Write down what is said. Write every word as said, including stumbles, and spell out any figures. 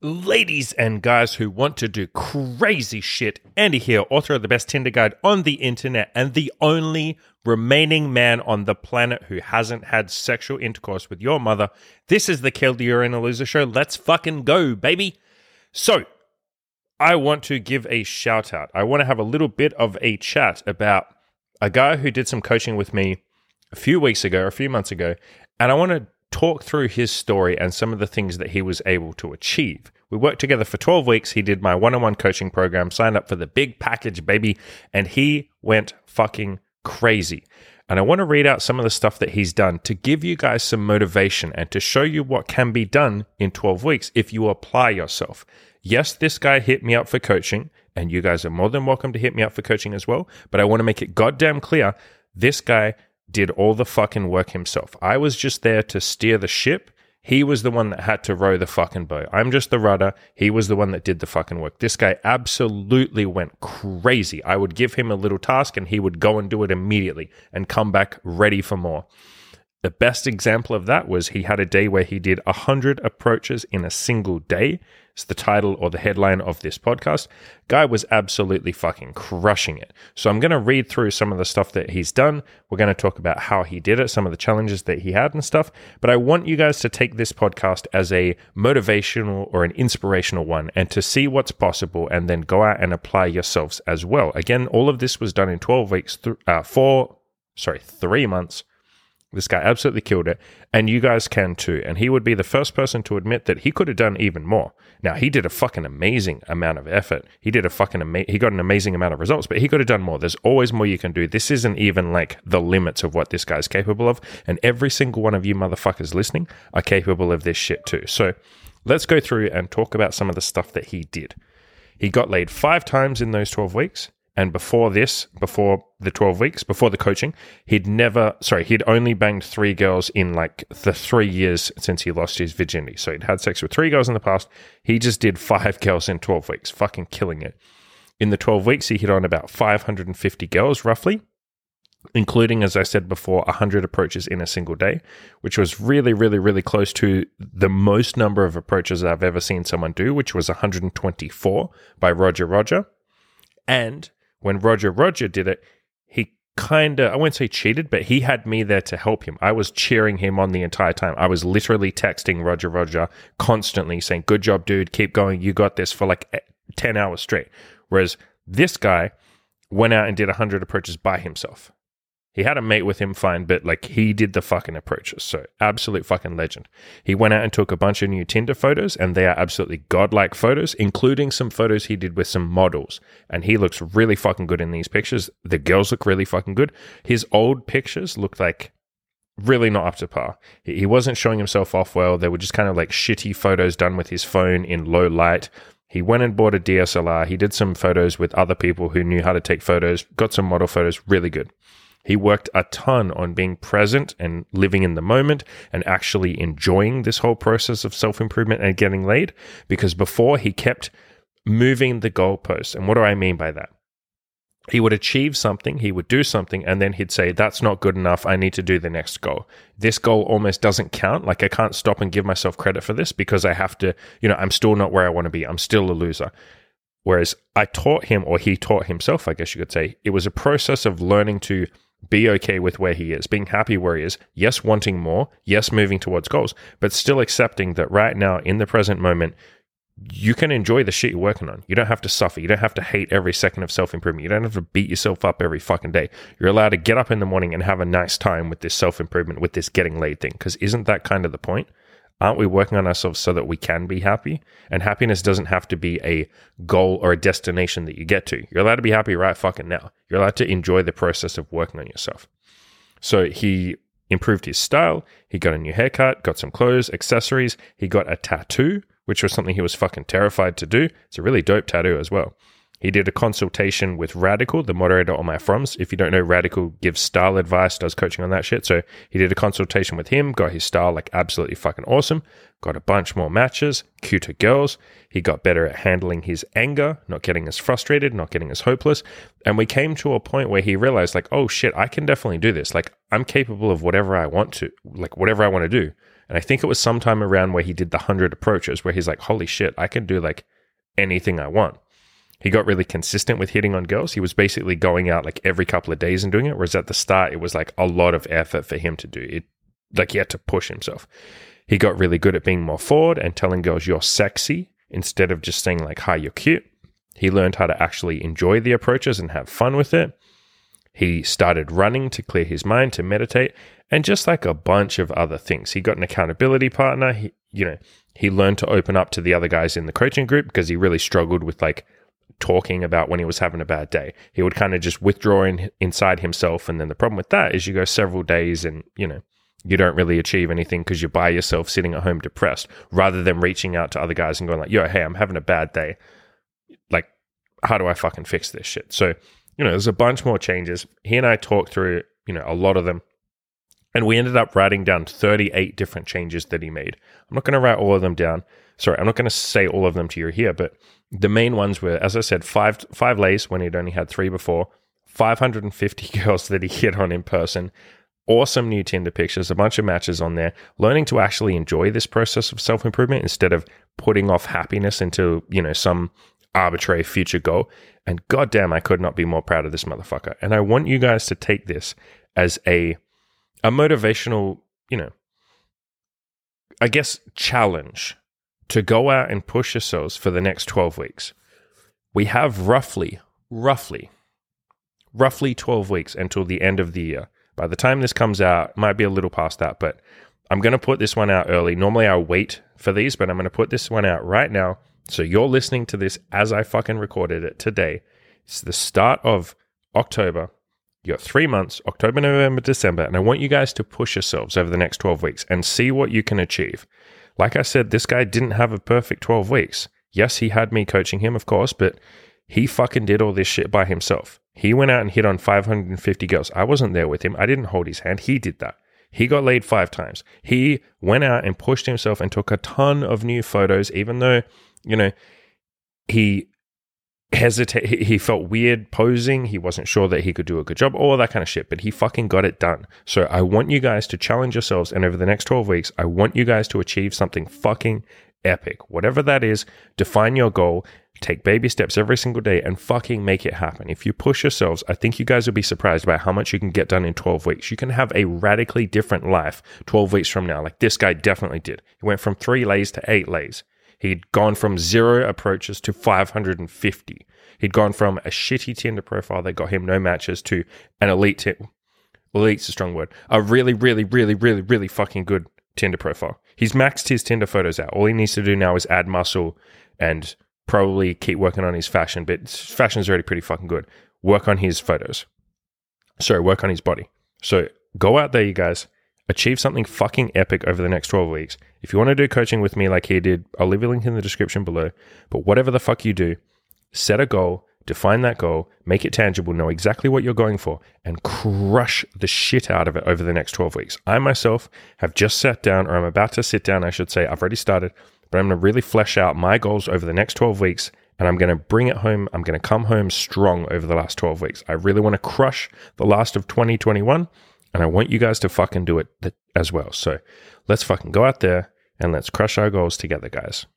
Ladies and guys who want to do crazy shit, Andy here, author of the best Tinder guide on the internet and the only remaining man on the planet who hasn't had sexual intercourse with your mother. This is the Kill the You're in a Loser show. Let's fucking go, baby. So, I want to give a shout out. I want to have a little bit of a chat about a guy who did some coaching with me a few weeks ago, a few months ago, and I want to talk through his story and some of the things that he was able to achieve. We worked together for twelve weeks. He did my one-on-one coaching program, signed up for the big package, baby, and he went fucking crazy. And I want to read out some of the stuff that he's done to give you guys some motivation and to show you what can be done in twelve weeks if you apply yourself. Yes, this guy hit me up for coaching, and you guys are more than welcome to hit me up for coaching as well, but I want to make it goddamn clear, this guy did all the fucking work himself. I was just there to steer the ship. He was the one that had to row the fucking boat. I'm just the rudder. He was the one that did the fucking work. This guy absolutely went crazy. I would give him a little task and he would go and do it immediately and come back ready for more. The best example of that was he had a day where he did one hundred approaches in a single day. It's the title or the headline of this podcast. Guy was absolutely fucking crushing it. So I'm going to read through some of the stuff that he's done. We're going to talk about how he did it, some of the challenges that he had and stuff. But I want you guys to take this podcast as a motivational or an inspirational one and to see what's possible and then go out and apply yourselves as well. Again, all of this was done in twelve weeks, th- uh, four, sorry, three months. This guy absolutely killed it, and you guys can too. And he would be the first person to admit that he could have done even more. Now, he did a fucking amazing amount of effort. He did a fucking ama- he got an amazing amount of results, but he could have done more. There's always more you can do. This isn't even like the limits of what this guy's capable of. And every single one of you motherfuckers listening are capable of this shit too. So let's go through and talk about some of the stuff that he did. He got laid five times in those twelve weeks. And before this, before the twelve weeks, before the coaching, he'd never, sorry, he'd only banged three girls in like the three years since he lost his virginity. So he'd had sex with three girls in the past. He just did five girls in twelve weeks, fucking killing it. In the twelve weeks, he hit on about five hundred fifty girls roughly, including, as I said before, one hundred approaches in a single day, which was really, really, really close to the most number of approaches I've ever seen someone do, which was one hundred twenty-four by Roger Roger. And when Roger Roger did it, he kind of, I won't say cheated, but he had me there to help him. I was cheering him on the entire time. I was literally texting Roger Roger constantly saying, good job, dude, keep going, you got this, for like ten hours straight. Whereas this guy went out and did one hundred approaches by himself. He had a mate with him, fine, but like he did the fucking approaches. So absolute fucking legend. He went out and took a bunch of new Tinder photos, and they are absolutely godlike photos, including some photos he did with some models. And he looks really fucking good in these pictures. The girls look really fucking good. His old pictures looked like really not up to par. He wasn't showing himself off well. They were just kind of like shitty photos done with his phone in low light. He went and bought a D S L R. He did some photos with other people who knew how to take photos, got some model photos, really good. He worked a ton on being present and living in the moment and actually enjoying this whole process of self-improvement and getting laid, because before he kept moving the goalposts. And what do I mean by that? He would achieve something, he would do something, and then he'd say, that's not good enough, I need to do the next goal. This goal almost doesn't count. Like I can't stop and give myself credit for this because I have to, you know, I'm still not where I want to be. I'm still a loser. Whereas I taught him, or he taught himself, I guess you could say, it was a process of learning to be okay with where he is, being happy where he is, yes, wanting more, yes, moving towards goals, but still accepting that right now, in the present moment, you can enjoy the shit you're working on. You don't have to suffer. You don't have to hate every second of self-improvement. You don't have to beat yourself up every fucking day. You're allowed to get up in the morning and have a nice time with this self-improvement, with this getting laid thing, because isn't that kind of the point? Aren't we working on ourselves so that we can be happy? And happiness doesn't have to be a goal or a destination that you get to. You're allowed to be happy right fucking now. You're allowed to enjoy the process of working on yourself. So he improved his style. He got a new haircut, got some clothes, accessories. He got a tattoo, which was something he was fucking terrified to do. It's a really dope tattoo as well. He did a consultation with Radical, the moderator on my forums. If you don't know, Radical gives style advice, does coaching on that shit. So he did a consultation with him, got his style like absolutely fucking awesome, got a bunch more matches, cuter girls. He got better at handling his anger, not getting as frustrated, not getting as hopeless. And we came to a point where he realized like, oh shit, I can definitely do this. Like I'm capable of whatever I want to, like whatever I want to do. And I think it was sometime around where he did the one hundred approaches where he's like, holy shit, I can do like anything I want. He got really consistent with hitting on girls. He was basically going out like every couple of days and doing it. Whereas at the start, it was like a lot of effort for him to do it. Like he had to push himself. He got really good at being more forward and telling girls you're sexy instead of just saying like, hi, you're cute. He learned how to actually enjoy the approaches and have fun with it. He started running to clear his mind, to meditate, and just like a bunch of other things. He got an accountability partner. He, you know, he learned to open up to the other guys in the coaching group because he really struggled with like talking about when he was having a bad day. He would kind of just withdraw in, inside himself. And then the problem with that is you go several days and, you know, you don't really achieve anything because you're by yourself sitting at home depressed rather than reaching out to other guys and going like, yo, hey, I'm having a bad day. Like, how do I fucking fix this shit? So, you know, there's a bunch more changes. He and I talked through, you know, a lot of them. And we ended up writing down thirty-eight different changes that he made. I'm not going to write all of them down. Sorry, I'm not going to say all of them to you here, but the main ones were, as I said, five five lays when he'd only had three before, five hundred fifty girls that he hit on in person, awesome new Tinder pictures, a bunch of matches on there, learning to actually enjoy this process of self-improvement instead of putting off happiness into, you know, some arbitrary future goal. And goddamn, I could not be more proud of this motherfucker. And I want you guys to take this as a a motivational, you know, I guess, challenge to go out and push yourselves for the next twelve weeks. We have roughly, roughly, roughly twelve weeks until the end of the year. By the time this comes out, it might be a little past that, but I'm going to put this one out early. Normally I wait for these, but I'm going to put this one out right now. So you're listening to this as I fucking recorded it today. It's the start of October. You got three months, October, November, December, and I want you guys to push yourselves over the next twelve weeks and see what you can achieve. Like I said, this guy didn't have a perfect twelve weeks. Yes, he had me coaching him, of course, but he fucking did all this shit by himself. He went out and hit on five hundred fifty girls. I wasn't there with him. I didn't hold his hand. He did that. He got laid five times. He went out and pushed himself and took a ton of new photos, even though, you know, he hesitate. He felt weird posing. He wasn't sure that he could do a good job, all that kind of shit, but he fucking got it done. So I want you guys to challenge yourselves. And over the next twelve weeks, I want you guys to achieve something fucking epic. Whatever that is, define your goal, take baby steps every single day and fucking make it happen. If you push yourselves, I think you guys will be surprised by how much you can get done in twelve weeks. You can have a radically different life twelve weeks from now. Like this guy definitely did. He went from three lays to eight lays. He'd gone from zero approaches to five hundred fifty. He'd gone from a shitty Tinder profile that got him no matches to an elite, t- elite's a strong word, a really, really, really, really, really fucking good Tinder profile. He's maxed his Tinder photos out. All he needs to do now is add muscle and probably keep working on his fashion, but fashion's already pretty fucking good. Work on his photos. Sorry, work on his body. So go out there, you guys. Achieve something fucking epic over the next twelve weeks. If you want to do coaching with me like he did, I'll leave a link in the description below. But whatever the fuck you do, set a goal, define that goal, make it tangible, know exactly what you're going for, and crush the shit out of it over the next twelve weeks. I myself have just sat down, or I'm about to sit down, I should say. I've already started, but I'm going to really flesh out my goals over the next twelve weeks, and I'm going to bring it home. I'm going to come home strong over the last twelve weeks. I really want to crush the last of twenty twenty-one. And I want you guys to fucking do it as well. So let's fucking go out there and let's crush our goals together, guys.